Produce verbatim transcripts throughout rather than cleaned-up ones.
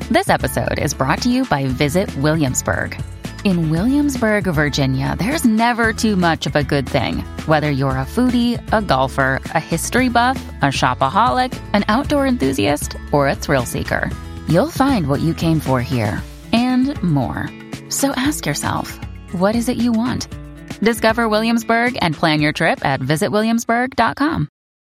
This episode is brought to you by Visit Williamsburg. In Williamsburg, Virginia, there's never too much of a good thing. Whether you're a foodie, a golfer, a history buff, a shopaholic, an outdoor enthusiast, or a thrill seeker, you'll find what you came for here and more. So ask yourself, what is it you want? Discover Williamsburg and plan your trip at visit williamsburg dot com.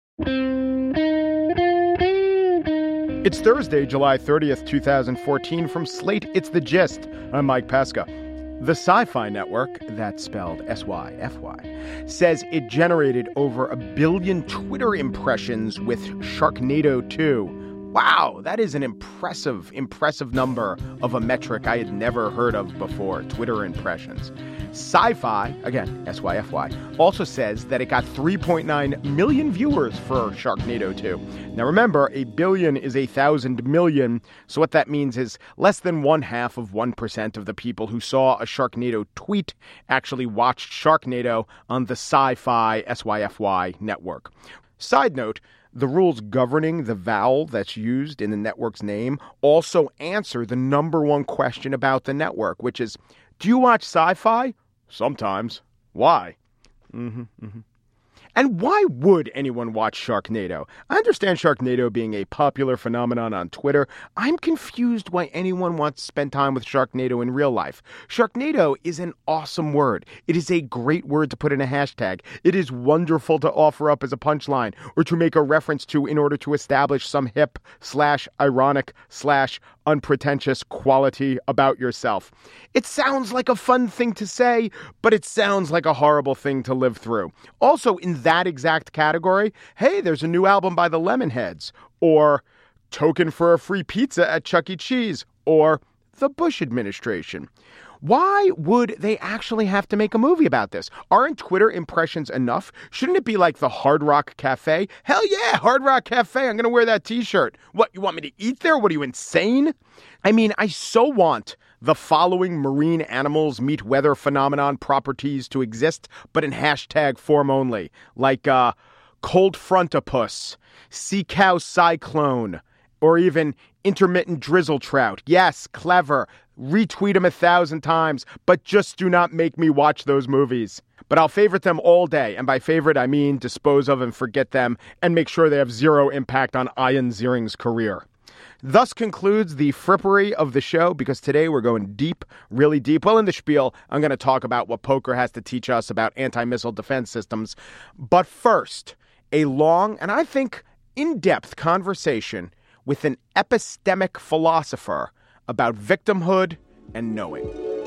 It's Thursday, July thirtieth, twenty fourteen. From Slate, it's The Gist. I'm Mike Pesca. The Sci-Fi Network, that's spelled S Y F Y, says it generated over a billion Twitter impressions with Sharknado two. Wow, that is an impressive, impressive number of a metric I had never heard of before, Twitter impressions. Sci-Fi, again, S Y F Y, also says that it got three point nine million viewers for Sharknado two. Now remember, a billion is a thousand million, so what that means is less than one half of one percent of the people who saw a Sharknado tweet actually watched Sharknado on the Sci-Fi S Y F Y network. Side note, the rules governing the vowel that's used in the network's name also answer the number one question about the network, which is, do you watch sci-fi? Sometimes. Why? Mm-hmm, mm-hmm. And why would anyone watch Sharknado? I understand Sharknado being a popular phenomenon on Twitter. I'm confused why anyone wants to spend time with Sharknado in real life. Sharknado is an awesome word. It is a great word to put in a hashtag. It is wonderful to offer up as a punchline or to make a reference to in order to establish some hip slash ironic slash unpretentious quality about yourself. It sounds like a fun thing to say, but it sounds like a horrible thing to live through. Also, in that exact category, hey, there's a new album by the Lemonheads, or token for a free pizza at Chuck E. Cheese, or the Bush administration. Why would they actually have to make a movie about this? Aren't Twitter impressions enough? Shouldn't it be like the Hard Rock Cafe? Hell yeah, Hard Rock Cafe. I'm going to wear that t-shirt. What, you want me to eat there? What, are you insane? I mean, I so want the following marine animals meet weather phenomenon properties to exist, but in hashtag form only. Like uh, cold frontopus, sea cow cyclone, or even intermittent drizzle trout. Yes, clever. Retweet them a thousand times, but just do not make me watch those movies. But I'll favorite them all day. And by favorite, I mean dispose of and forget them and make sure they have zero impact on Ian Ziering's career. Thus concludes the frippery of the show, because today we're going deep, really deep. Well, in the spiel, I'm going to talk about what poker has to teach us about anti-missile defense systems. But first, a long and I think in-depth conversation with an epistemic philosopher about victimhood and knowing.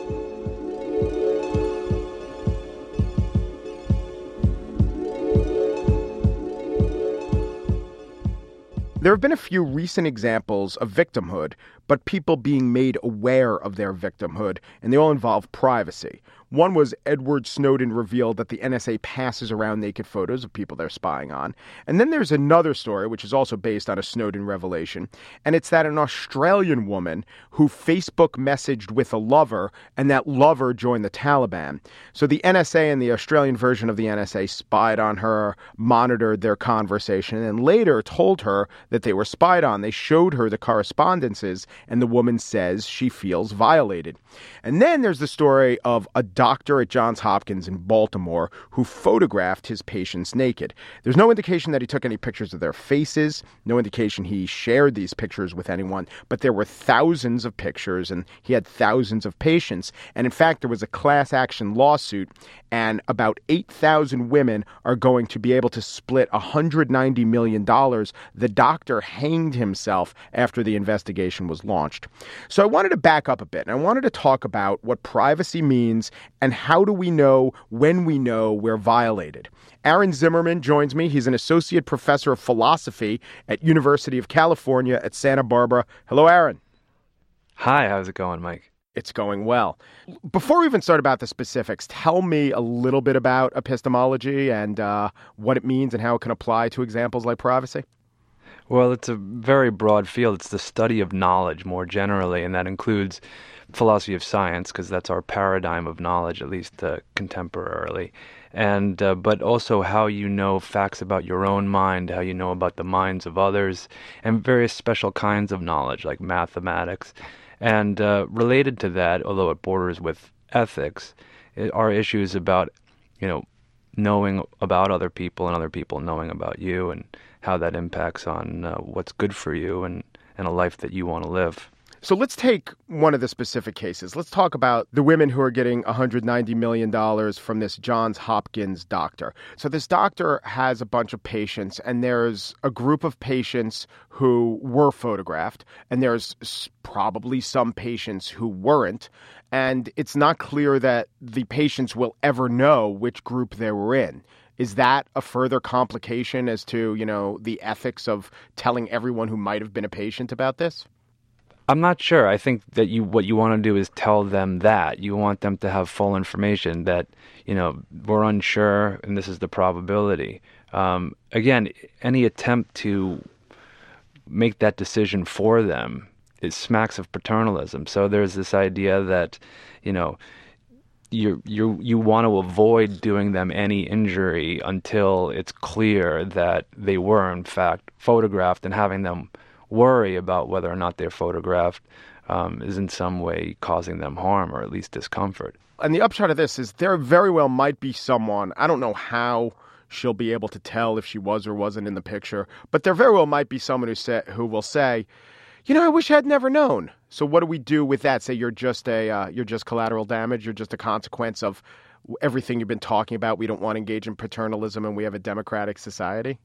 There have been a few recent examples of victimhood, but people being made aware of their victimhood, and they all involve privacy. One was Edward Snowden revealed that the N S A passes around naked photos of people they're spying on. And then there's another story, which is also based on a Snowden revelation, and it's that an Australian woman who Facebook messaged with a lover, and that lover joined the Taliban. So the N S A and the Australian version of the N S A spied on her, monitored their conversation, and later told her that they were spied on. They showed her the correspondences, and the woman says she feels violated. And then there's the story of a doctor at Johns Hopkins in Baltimore who photographed his patients naked. There's no indication that he took any pictures of their faces, no indication he shared these pictures with anyone, but there were thousands of pictures and he had thousands of patients. And in fact, there was a class action lawsuit, and about eight thousand women are going to be able to split one hundred ninety million dollars. The doctor hanged himself after the investigation was launched. So I wanted to back up a bit, and I wanted to talk about what privacy means and how do we know when we know we're violated. Aaron Zimmerman joins me. He's an associate professor of philosophy at University of California at Santa Barbara. Hello, Aaron. Hi, how's it going, Mike? It's going well. Before we even start about the specifics, tell me a little bit about epistemology and uh, what it means and how it can apply to examples like privacy. Well, it's a very broad field. It's the study of knowledge more generally, and that includes philosophy of science, because that's our paradigm of knowledge, at least uh, contemporarily. and uh, but also how you know facts about your own mind, how you know about the minds of others, and various special kinds of knowledge like mathematics. And uh, related to that, although it borders with ethics, it are issues about, you know, knowing about other people and other people knowing about you, and how that impacts on uh, what's good for you and, and a life that you want to live. So let's take one of the specific cases. Let's talk about the women who are getting one hundred ninety million dollars from this Johns Hopkins doctor. So this doctor has a bunch of patients, and there's a group of patients who were photographed, and there's probably some patients who weren't. And it's not clear that the patients will ever know which group they were in. Is that a further complication as to, you know, the ethics of telling everyone who might have been a patient about this? I'm not sure. I think that you what you want to do is tell them that. You want them to have full information that, you know, we're unsure and this is the probability. Um, again, any attempt to make that decision for them, it smacks of paternalism. So there's this idea that, you know, you you you want to avoid doing them any injury until it's clear that they were in fact photographed, and having them worry about whether or not they're photographed um, is in some way causing them harm or at least discomfort. And the upshot of this is there very well might be someone, I don't know how she'll be able to tell if she was or wasn't in the picture, but there very well might be someone who say, who will say, you know, I wish I'd never known. So what do we do with that? Say you're just a uh, you're just collateral damage. You're just a consequence of everything you've been talking about. We don't want to engage in paternalism, and we have a democratic society.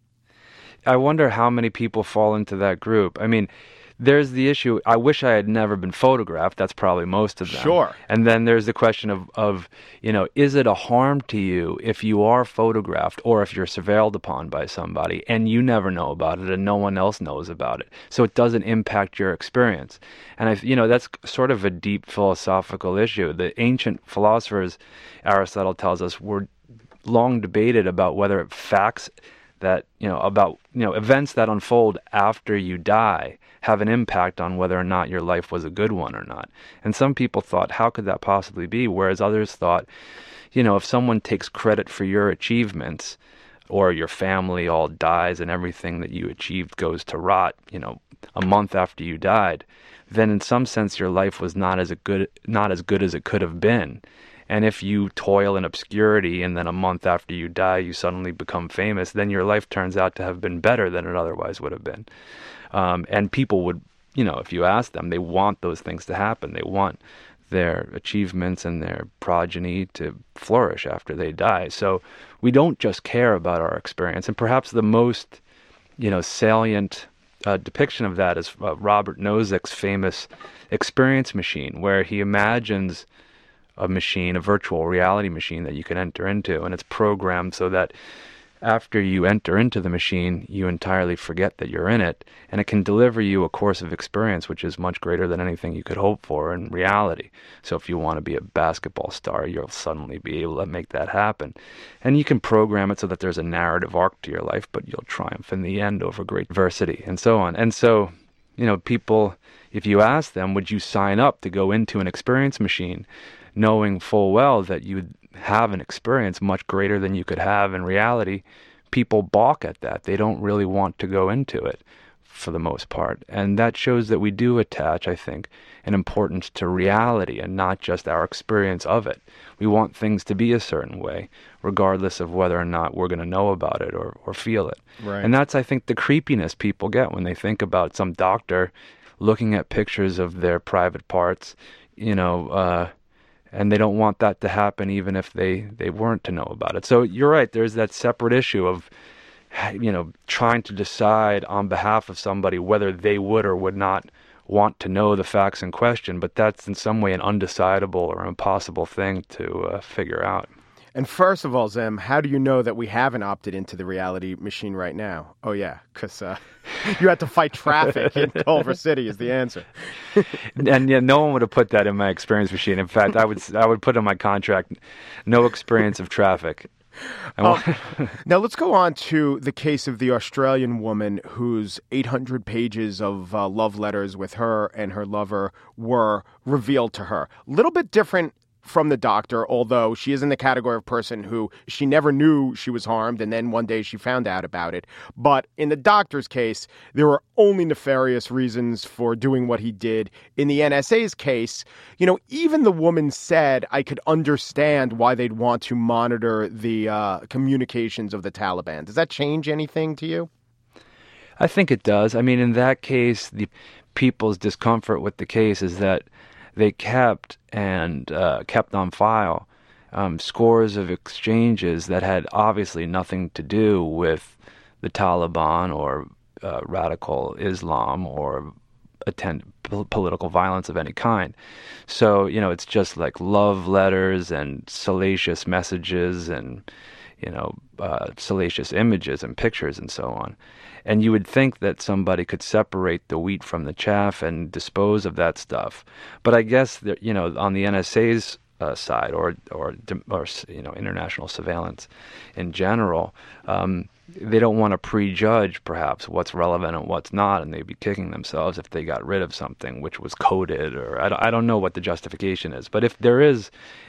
I wonder how many people fall into that group. I mean, there's the issue, I wish I had never been photographed. That's probably most of them. Sure. And then there's the question of, of, you know, is it a harm to you if you are photographed or if you're surveilled upon by somebody and you never know about it and no one else knows about it? So it doesn't impact your experience. And, I, you know, that's sort of a deep philosophical issue. The ancient philosophers, Aristotle tells us, were long debated about whether facts that, you know, about, you know, events that unfold after you die have an impact on whether or not your life was a good one or not. And some people thought, how could that possibly be? Whereas others thought, you know, if someone takes credit for your achievements, or your family all dies and everything that you achieved goes to rot, you know, a month after you died, then in some sense your life was not as a good, not as good as it could have been. And if you toil in obscurity and then a month after you die you suddenly become famous, then your life turns out to have been better than it otherwise would have been. Um, and people would, you know, if you ask them, they want those things to happen. They want their achievements and their progeny to flourish after they die. So we don't just care about our experience. And perhaps the most, you know, salient uh, depiction of that is uh, Robert Nozick's famous experience machine, where he imagines a machine, a virtual reality machine that you can enter into, and it's programmed so that after you enter into the machine, you entirely forget that you're in it, and it can deliver you a course of experience which is much greater than anything you could hope for in reality. So if you want to be a basketball star, you'll suddenly be able to make that happen. And you can program it so that there's a narrative arc to your life, but you'll triumph in the end over great adversity, and so on. And so, you know, people, if you ask them, would you sign up to go into an experience machine, knowing full well that you would have an experience much greater than you could have in reality, people balk at that. They don't really want to go into it for the most part. And that shows that we do attach, I think, an importance to reality and not just our experience of it. We want things to be a certain way, regardless of whether or not we're going to know about it or, or feel it. Right. And that's, I think, the creepiness people get when they think about some doctor looking at pictures of their private parts, you know, uh, and they don't want that to happen even if they, they weren't to know about it. So you're right, there's that separate issue of, you know, trying to decide on behalf of somebody whether they would or would not want to know the facts in question, but that's in some way an undecidable or impossible thing to uh, figure out. And first of all, Zim, how do you know that we haven't opted into the reality machine right now? Oh, yeah, because uh, you had to fight traffic in Culver City is the answer. And yeah, no one would have put that in my experience machine. In fact, I would I would put in my contract, no experience of traffic. Um, now let's go on to the case of the Australian woman whose eight hundred pages of uh, love letters with her and her lover were revealed to her. A little bit different from the doctor, although she is in the category of person who she never knew she was harmed, and then one day she found out about it. But in the doctor's case, there were only nefarious reasons for doing what he did. In the N S A's case, you know, even the woman said, I could understand why they'd want to monitor the uh, communications of the Taliban. Does that change anything to you? I think it does. I mean, in that case, the people's discomfort with the case is that they kept and uh, kept on file um, scores of exchanges that had obviously nothing to do with the Taliban or uh, radical Islam or attend po- political violence of any kind. So, you know, it's just like love letters and salacious messages and, you know, uh, salacious images and pictures and so on. And you would think that somebody could separate the wheat from the chaff and dispose of that stuff. But I guess that, you know, on the N S A's uh, side, or, or or you know, international surveillance in general, um, they don't want to prejudge perhaps what's relevant and what's not, and they'd be kicking themselves if they got rid of something which was coded, or I don't, I don't know what the justification is. But if there is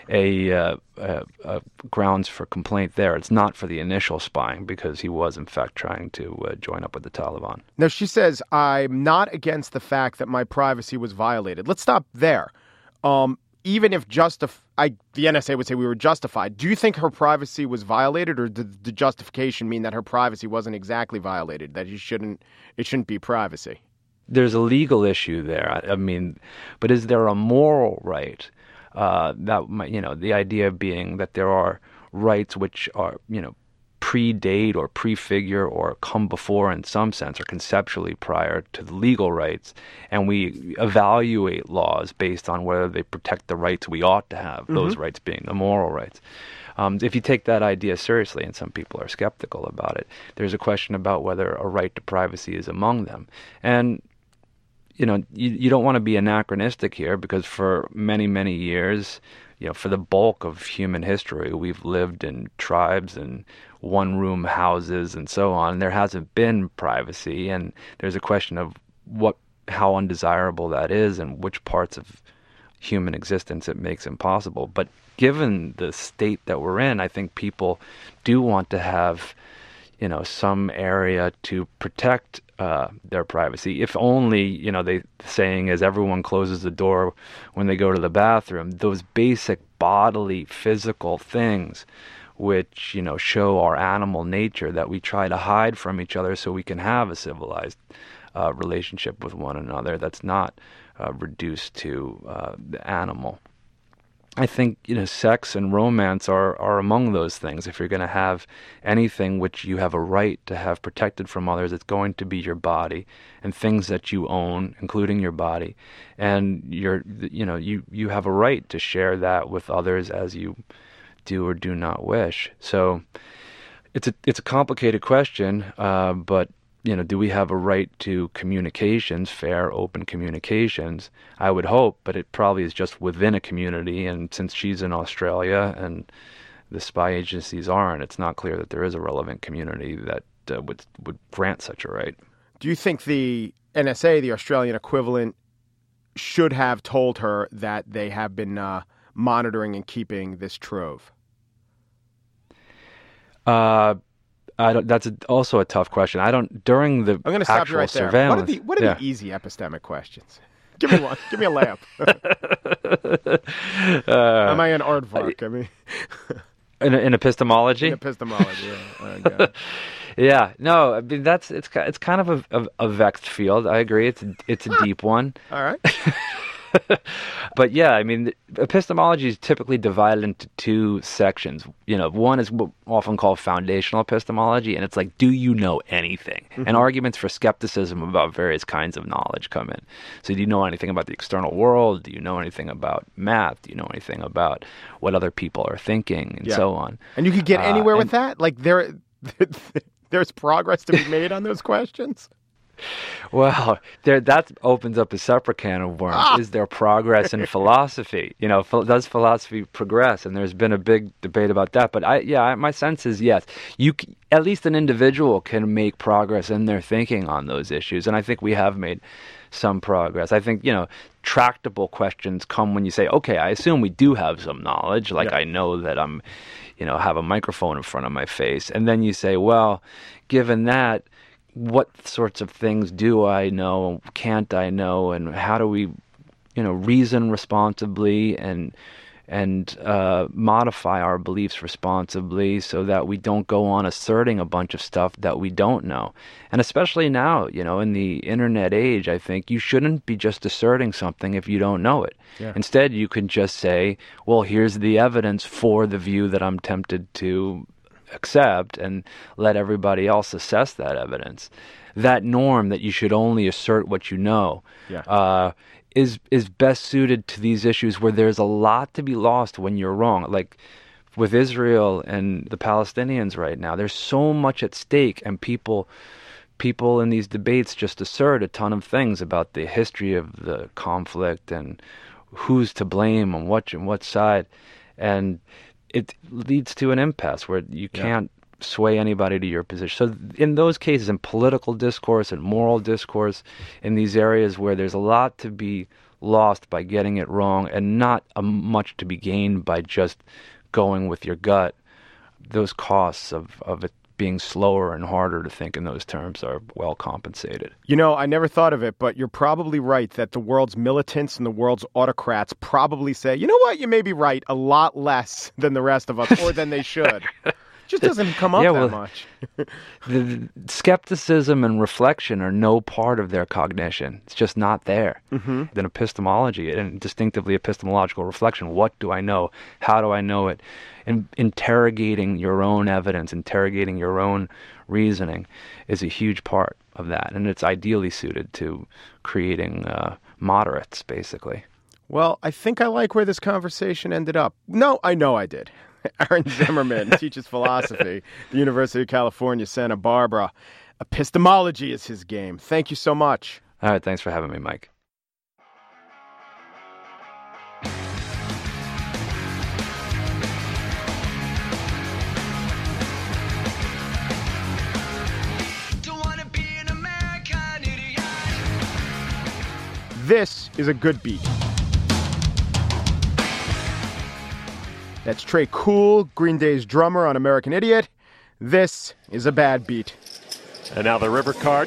a, uh, a, a grounds for complaint there, it's not for the initial spying, because he was in fact trying to uh, join up with the Taliban. Now, she says, I'm not against the fact that my privacy was violated. Let's stop there. Um, even if justif- I, the N S A would say we were justified, do you think her privacy was violated, or did the justification mean that her privacy wasn't exactly violated, that you shouldn't, it shouldn't be privacy? There's a legal issue there. I, I mean, but is there a moral right? Uh, that might, you know, the idea being that there are rights which are, you know, predate or prefigure or come before in some sense, or conceptually prior to the legal rights, and we evaluate laws based on whether they protect the rights we ought to have, mm-hmm. those rights being the moral rights. Um, if you take that idea seriously, and some people are skeptical about it, there's a question about whether a right to privacy is among them. And you know, you, you don't want to be anachronistic here, because for many, many years, you know, for the bulk of human history, we've lived in tribes and one-room houses and so on. There hasn't been privacy, and there's a question of what, how undesirable that is, and which parts of human existence it makes impossible. But given the state that we're in, I think people do want to have, you know, some area to protect uh, their privacy. If only, you know, they, the saying is everyone closes the door when they go to the bathroom. Those basic bodily, physical things which, you know, show our animal nature that we try to hide from each other so we can have a civilized uh, relationship with one another that's not uh, reduced to uh, the animal. I think, you know, sex and romance are, are among those things. If you're going to have anything which you have a right to have protected from others, it's going to be your body and things that you own, including your body. And you're, you know, you, you have a right to share that with others as you do or do not wish. So it's a it's a complicated question, uh, but you know, do we have a right to communications, fair, open communications? I would hope, but it probably is just within a community. And since she's in Australia and the spy agencies aren't, it's not clear that there is a relevant community that uh, would would grant such a right. Do you think the N S A, the Australian equivalent, should have told her that they have been uh, monitoring and keeping this trove? Uh, I don't, that's a, also a tough question. I don't, during the I'm going to stop you right there. Surveillance. What are the, what are yeah. the easy epistemic questions? Give me one. Give me a layup. uh, Am I an aardvark? I mean, in, in epistemology? In epistemology, yeah. Oh, yeah. No, I mean, that's, it's, it's kind of a, a, a vexed field. I agree. It's, it's a deep one. All right. But yeah, I mean, epistemology is typically divided into two sections. You know, one is what often called foundational epistemology, and it's like, do you know anything? Mm-hmm. And arguments for skepticism about various kinds of knowledge come in. So do you know anything about the external world? Do you know anything about math? Do you know anything about what other people are thinking, and yeah. so on? And you could get anywhere uh, with that? Like, there, there's progress to be made on those questions? Well, there that opens up a separate can of worms. Ah! Is there progress in philosophy? You know, ph- does philosophy progress? And there's been a big debate about that. But I, yeah, I, my sense is yes. You c- at least an individual can make progress in their thinking on those issues, and I think we have made some progress. I think, you know, tractable questions come when you say, okay, I assume we do have some knowledge. Like yeah. I know that I'm, you know, have a microphone in front of my face. And then you say, well, given that, what sorts of things do I know, can't I know, and how do we, you know, reason responsibly and and uh, modify our beliefs responsibly so that we don't go on asserting a bunch of stuff that we don't know. And especially now, you know, in the internet age, I think you shouldn't be just asserting something if you don't know it. Yeah. Instead, you can just say, well, here's the evidence for the view that I'm tempted to accept, and let everybody else assess that evidence. That norm that you should only assert what you know yeah. uh, is is best suited to these issues where there's a lot to be lost when you're wrong. Like with Israel and the Palestinians right now, there's so much at stake, and people people in these debates just assert a ton of things about the history of the conflict and who's to blame on what on what side, and it leads to an impasse where you can't yeah. sway anybody to your position. So in those cases, in political discourse and moral discourse, in these areas where there's a lot to be lost by getting it wrong and not a much to be gained by just going with your gut, those costs of, of it being slower and harder to think in those terms are well compensated. You know, I never thought of it, but you're probably right that the world's militants and the world's autocrats probably say, you know what, you may be right a lot less than the rest of us, or than they should. It just doesn't come up yeah, that well, much. The skepticism and reflection are no part of their cognition. It's just not there. Mm-hmm. Then epistemology and distinctively epistemological reflection. What do I know? How do I know it? And interrogating your own evidence, interrogating your own reasoning is a huge part of that. And it's ideally suited to creating uh, moderates, basically. Well, I think I like where this conversation ended up. No, I know I did. Aaron Zimmerman teaches philosophy at the University of California, Santa Barbara. Epistemology is his game. Thank you so much. All right. Thanks for having me, Mike. This is a good beat. That's Tré Cool, Green Day's drummer on American Idiot. This is a bad beat. And now the river card.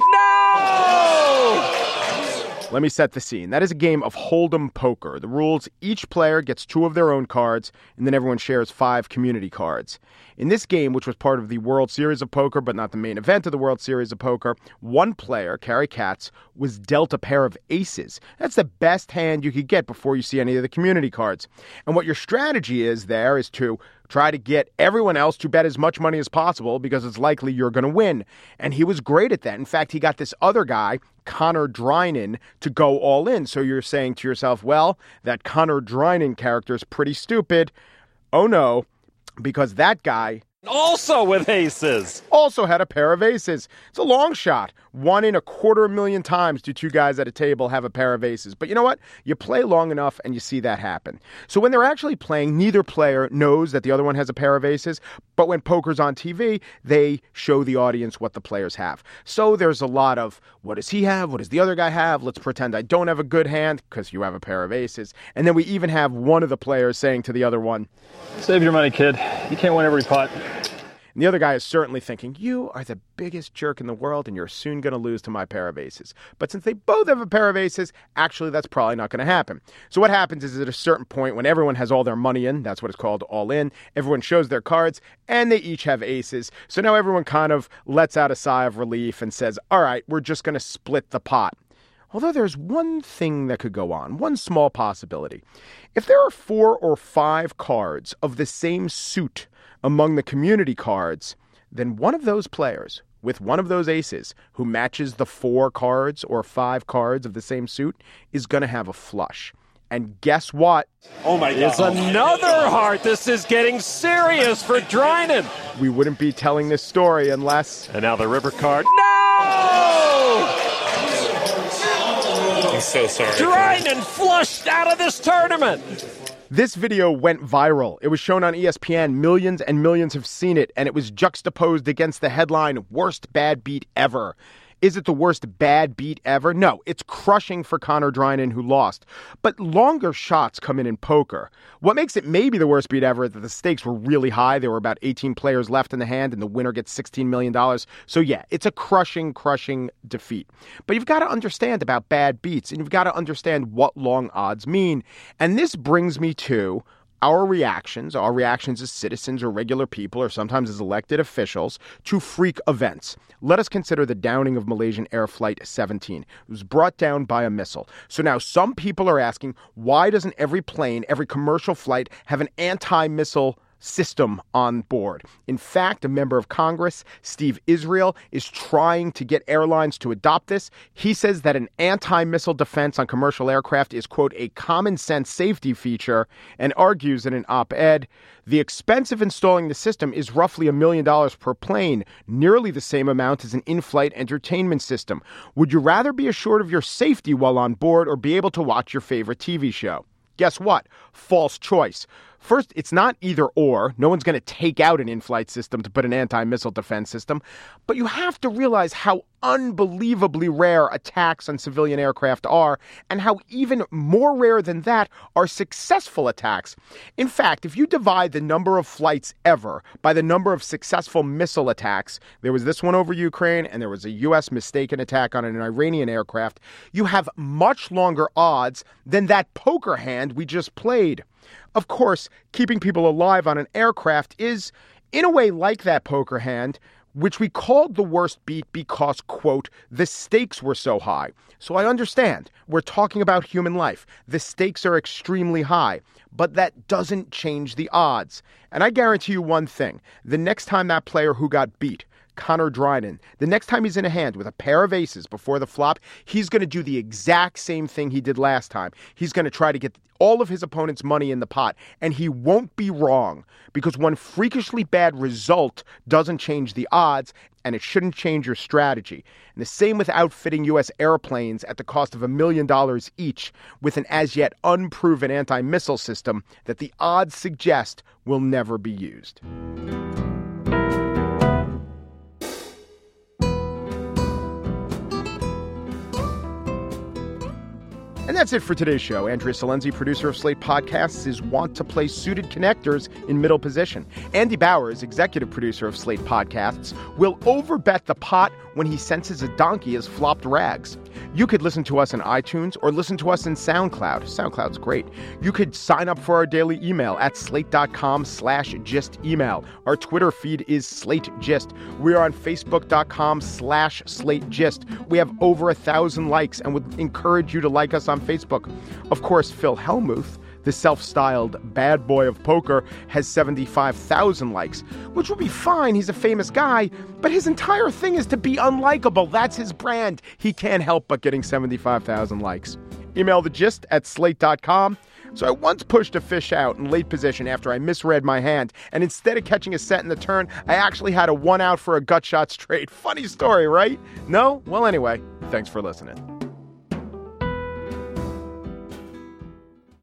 No! Let me set the scene. That is a game of Hold'em poker. The rules, each player gets two of their own cards, and then everyone shares five community cards. In this game, which was part of the World Series of Poker, but not the main event of the World Series of Poker, one player, Carrie Katz, was dealt a pair of aces. That's the best hand you could get before you see any of the community cards. And what your strategy is there is to try to get everyone else to bet as much money as possible because it's likely you're going to win. And he was great at that. In fact, he got this other guy, Connor Drynan, to go all in. So you're saying to yourself, well, that Connor Drynan character is pretty stupid. Oh, no. Because that guy also with aces also had a pair of aces. It's a long shot. One in a quarter million times do two guys at a table have a pair of aces. But you know what? You play long enough and you see that happen. So when they're actually playing, neither player knows that the other one has a pair of aces. But when poker's on T V, they show the audience what the players have. So there's a lot of, what does he have? What does the other guy have? Let's pretend I don't have a good hand because you have a pair of aces. And then we even have one of the players saying to the other one, save your money, kid. You can't win every pot. And the other guy is certainly thinking, you are the biggest jerk in the world and you're soon going to lose to my pair of aces. But since they both have a pair of aces, actually that's probably not going to happen. So what happens is at a certain point when everyone has all their money in, that's what it's called, all in, everyone shows their cards and they each have aces. So now everyone kind of lets out a sigh of relief and says, all right, we're just going to split the pot. Although there's one thing that could go on, one small possibility. If there are four or five cards of the same suit among the community cards, then one of those players with one of those aces who matches the four cards or five cards of the same suit is going to have a flush. And guess what? Oh, my God. It's another heart. This is getting serious for Drynan. We wouldn't be telling this story unless... And now the river card. No! I'm so sorry. Drynan flushed out of this tournament. This video went viral. It was shown on E S P N. Millions and millions have seen it, and it was juxtaposed against the headline, Worst Bad Beat Ever. Is it the worst bad beat ever? No, it's crushing for Connor Drynan, who lost. But longer shots come in in poker. What makes it maybe the worst beat ever is that the stakes were really high. There were about eighteen players left in the hand, and the winner gets sixteen million dollars. So yeah, it's a crushing, crushing defeat. But you've got to understand about bad beats, and you've got to understand what long odds mean. And this brings me to our reactions, our reactions as citizens or regular people or sometimes as elected officials to freak events. Let us consider the downing of Malaysian Air Flight seventeen. It was brought down by a missile. So now some people are asking, why doesn't every plane, every commercial flight have an anti-missile system on board? In fact, a member of Congress, Steve Israel, is trying to get airlines to adopt this. He says that an anti-missile defense on commercial aircraft is, quote, a common sense safety feature, and argues in an op-ed, the expense of installing the system is roughly a million dollars per plane, nearly the same amount as an in-flight entertainment system. Would you rather be assured of your safety while on board or be able to watch your favorite T V show? Guess what? False choice. First, it's not either or. No one's going to take out an in-flight system to put an anti-missile defense system. But you have to realize how unbelievably rare attacks on civilian aircraft are, and how even more rare than that are successful attacks. In fact, if you divide the number of flights ever by the number of successful missile attacks, there was this one over Ukraine, and there was a U S mistaken attack on an Iranian aircraft, you have much longer odds than that poker hand we just played. Of course, keeping people alive on an aircraft is, in a way, like that poker hand, which we called the worst beat because, quote, the stakes were so high. So I understand. We're talking about human life. The stakes are extremely high, but that doesn't change the odds. And I guarantee you one thing. The next time that player who got beat, Connor Drynan, the next time he's in a hand with a pair of aces before the flop, he's going to do the exact same thing he did last time. He's going to try to get all of his opponent's money in the pot, and he won't be wrong, because one freakishly bad result doesn't change the odds, and it shouldn't change your strategy. And the same with outfitting U S airplanes at the cost of a million dollars each with an as yet unproven anti-missile system that the odds suggest will never be used. And that's it for today's show. Andrea Salenzi, producer of Slate Podcasts, is wont to play suited connectors in middle position. Andy Bowers, executive producer of Slate Podcasts, will overbet the pot when he senses a donkey has flopped rags. You could listen to us on iTunes or listen to us in SoundCloud. SoundCloud's great. You could sign up for our daily email at slate.com slash gist email. Our Twitter feed is Slate Gist. We are on Facebook.com slash Slate Gist. We have over a thousand likes and would encourage you to like us on Facebook. Of course, Phil Hellmuth, the self-styled bad boy of poker, has seventy-five thousand likes, which will be fine. He's a famous guy, but his entire thing is to be unlikable. That's his brand. He can't help but getting seventy-five thousand likes. Email the gist at slate dot com. So I once pushed a fish out in late position after I misread my hand, and instead of catching a set in the turn, I actually had a one out for a gut shot straight. Funny story, right? No? Well, anyway, thanks for listening.